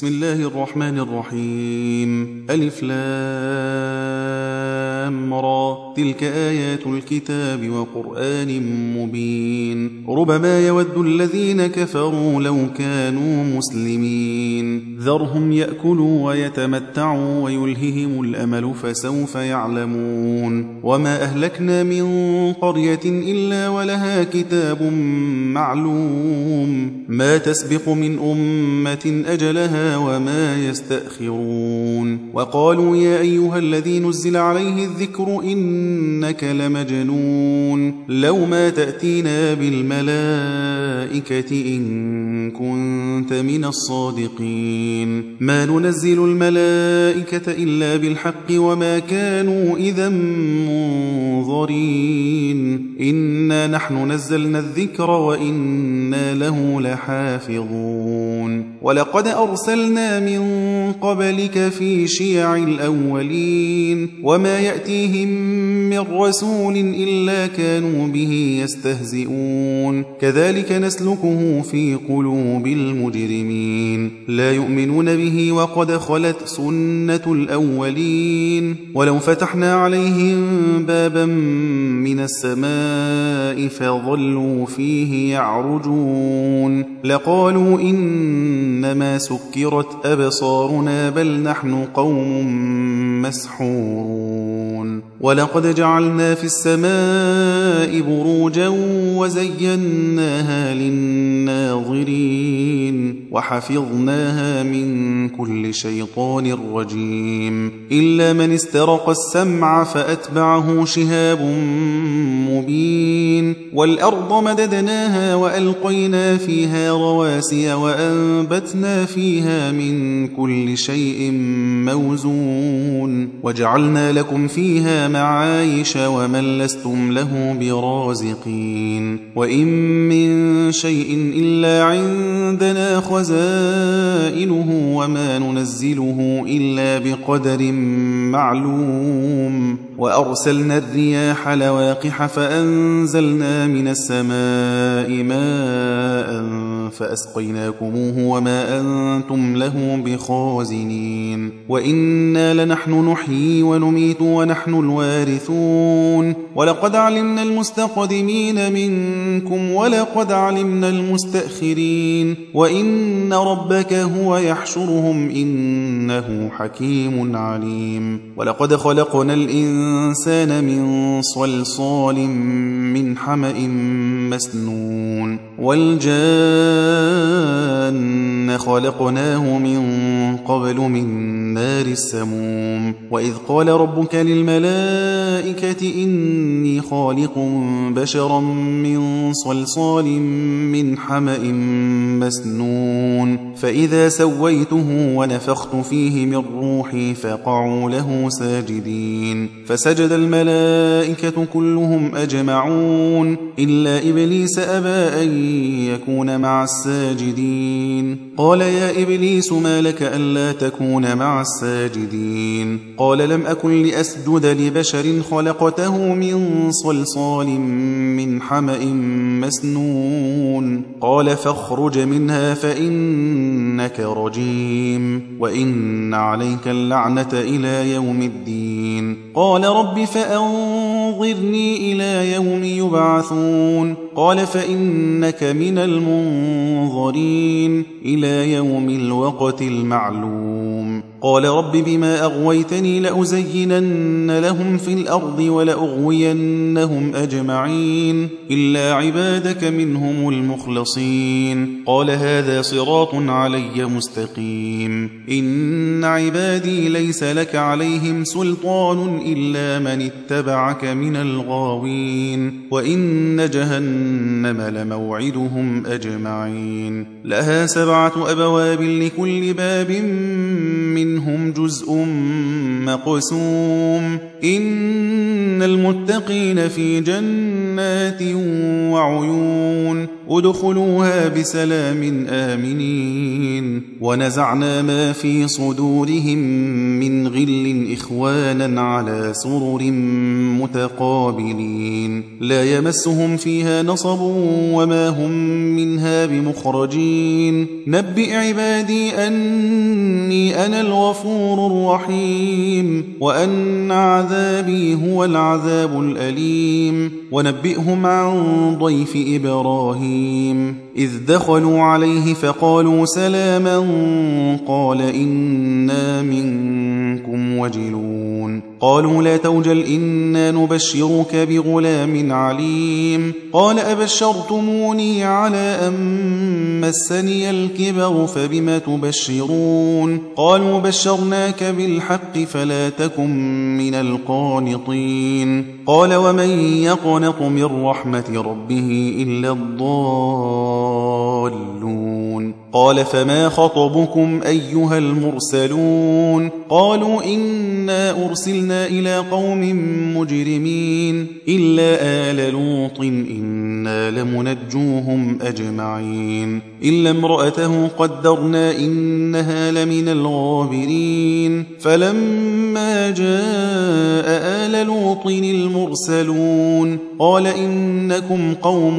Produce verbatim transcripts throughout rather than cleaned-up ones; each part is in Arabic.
بسم الله الرحمن الرحيم. ألف لام را، تلك آيات الكتاب وقرآن مبين. ربما يود الذين كفروا لو كانوا مسلمين. ذرهم يأكلوا ويتمتعوا ويلههم الأمل فسوف يعلمون. وما أهلكنا من قرية إلا ولها كتاب معلوم، ما تسبق من أمة أجلها وما يستأخرون. وقالوا يا أيها الذي نزل عليه الذكر إنك لمجنون، لو ما تأتينا بالملائكة إن كنت من الصادقين. ما ننزل الملائكة إلا بالحق وما كانوا إذا منظرين. إنا نحن نزلنا الذكر وإنا له لحافظون. ولقد أرسلنا من قبلك في شيع الأولين، وما يأتيهم من رسول إلا كانوا به يستهزئون. كذلك نسلكه في قلوب المجرمين، لا يؤمنون به وقد خلت سنة الأولين. ولو فتحنا عليهم بابا من السماء فظلوا فيه يعرجون لقالوا إنما سكرت أبصارنا بل نحن قوم مسحورون. ولقد جعلنا في السماء بروجا وزيناها للناظرين وحفظناها من كل شيطان رجيم، إلا من استرق السمع فأتبعه شهاب مبين. والأرض مددناها وألقينا فيها رواسي وأنبتنا فيها من كل شيء موزون، وجعلنا لكم فيها معايش ومن لستم له برازقين. وإن من شيء إلا عندنا خزائنه وما ننزله إلا بقدر معلوم. وأرسلنا الرياح لواقح فأنزلنا من السماء ماء فأسقيناكموه وما أنتم له بخازنين. وإنا لنحن نحيي ونميت ونحن الوارثون. ولقد علمنا المستقدمين منكم ولقد علمنا المستأخرين. وإن ربك هو يحشرهم إنه حكيم عليم. ولقد خلقنا الإنسان من صلصال من حمأ مسنون. والجان خلقناه من قبل من نار السموم. وإذ قال ربك للملائكة إني خالق بشرا من صلصال من حمأ مسنون، فإذا سويته ونفخت فيه من روحي فقعوا له ساجدين. فسجد الملائكة كلهم أجمعون إلا إبليس أبى أن يكون مع الساجدين. قال يا إبليس ما لك ألا تكون مع الساجدين؟ قال لم أكن لأسجد لبشر خلقته من صلصال من حمأ مسنون. قال فاخرج منها فإنك رجيم وإن عليك اللعنة إلى يوم الدين. قال رب فأنظرني إلى يوم يبعثون. قال فإنك من المنظرين إلى يوم الوقت المعلوم. قال رب بما أغويتني لأزينن لهم في الأرض ولأغوينهم أجمعين إلا عبادك منهم المخلصين. قال هذا صراط علي مستقيم. إن عبادي ليس لك عليهم سلطان إلا من اتبعك من الغاوين. وإن جهنم لموعدهم أجمعين. لها سبعة أبواب لكل باب منهم جزء مقسوم. إن المتقين في جنات وعيون ادخلوها بسلام آمنين ونزعنا ما في صدورهم من غل إخوانا على سرر متقابلين لا يمسهم فيها نصب وما هم منها بمخرجين نبئ عبادي أني أنا الغفور الرحيم وأن عذابي هو العذاب الأليم ونبئهم عن ضيف إبراهيم إذ دخلوا عليه فقالوا سلاما قال إنا منكم وجلون قالوا لا توجل إنا نبشرك بغلام عليم قال أبشرتموني على أن مسني الكبر فبم تبشرون قالوا بشرناك بالحق فلا تكن من القانطين قال ومن يقنط من رحمة ربه إلا الضالون قال فما خطبكم أيها المرسلون قالوا إنا أرسلنا إلى قوم مجرمين إلا آل لوط إنا لمنجوهم أجمعين إلا امرأته قدرنا إنها لمن الغابرين فلما جاء آل لوط المرسلون قال إنكم قوم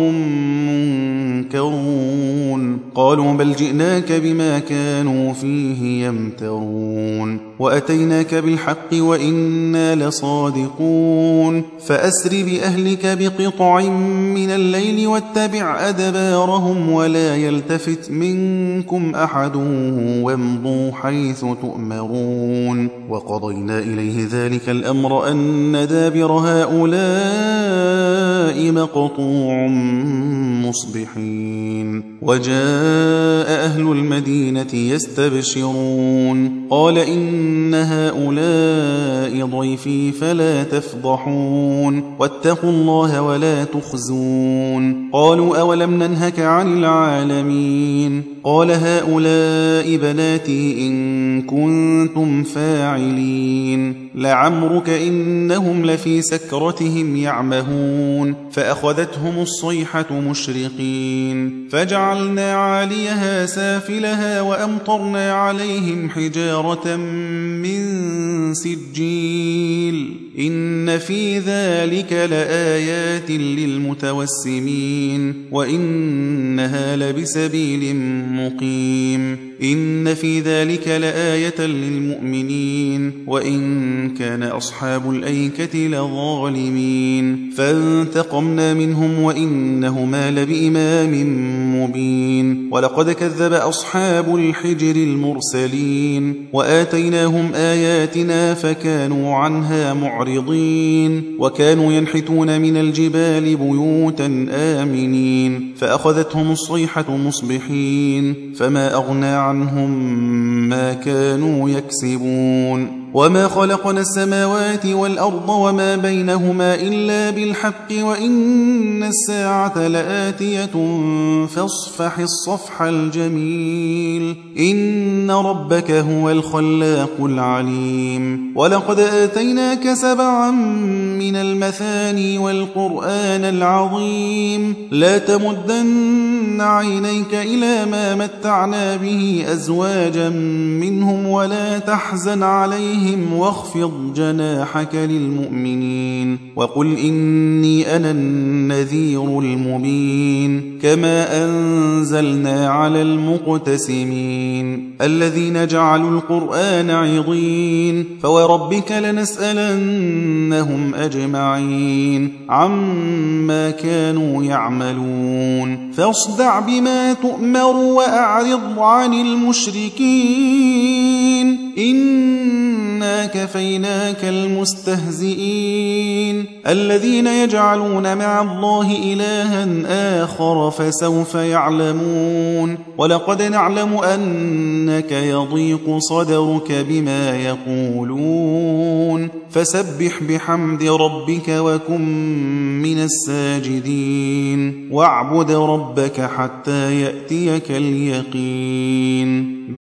منكرون قالوا بل جئناك بما كانوا فيه يمترون وأتيناك بالحق وإنا لصادقون فأسر بأهلك بقطع من الليل واتبع أدبارهم ولا يلتفت منكم أحد وامضوا حيث تؤمرون وقضينا إليه ذلك الأمر أن دابر هؤلاء مقطوع مصبحين وجاء أهل المدينة يستبشرون قال إن هؤلاء ضيفي فلا تفضحون واتقوا الله ولا تخزون قالوا أولم ننهك عن العالمين قال هؤلاء بناتي إن كنتم فاعلين لعمرك إنهم لفي سكرتهم يعمهون فأخذتهم الصيحة مشرقين فجعلنا عاليها سافلها وأمطرنا عليهم حجارة من سجيل إن في ذلك لآيات للمتوسمين وإنها لبسبيل مقيم إن في ذلك لآية للمؤمنين وإن كان أصحاب الأيكة لظالمين فانتقمنا منهم وإنهما لبإمام مبين ولقد كذب أصحاب الحجر المرسلين وآتيناهم آياتنا فكانوا عنها معرضين وكانوا ينحتون من الجبال بيوتا آمنين فأخذتهم الصيحة مصبحين فما أغنى عنهم ما كانوا يكسبون وما خلقنا السماوات والأرض وما بينهما إلا بالحق وإن الساعة لآتية فاصفح الصفح الجميل إن ربك هو الخلاق العليم ولقد آتيناك سبعا من المثاني والقرآن العظيم لا تمدن عينيك إلى ما متعنا به أزواجا منهم ولا تحزن عليهم واخفض جناحك للمؤمنين وقل إني أنا النذير المبين كما أنزلنا على المقتسمين الذين جعلوا القرآن عضين فوربك لنسألنهم أجمعين عما كانوا يعملون فاصدع بما تؤمر وأعرض عن المشركين إنا كفيناك المستهزئين الذين يجعلون مع الله إلها آخر فسوف يعلمون ولقد نعلم أنك يضيق صدرك بما يقولون فسبح بحمد ربك وكن من الساجدين واعبد ربك حتى يأتيك اليقين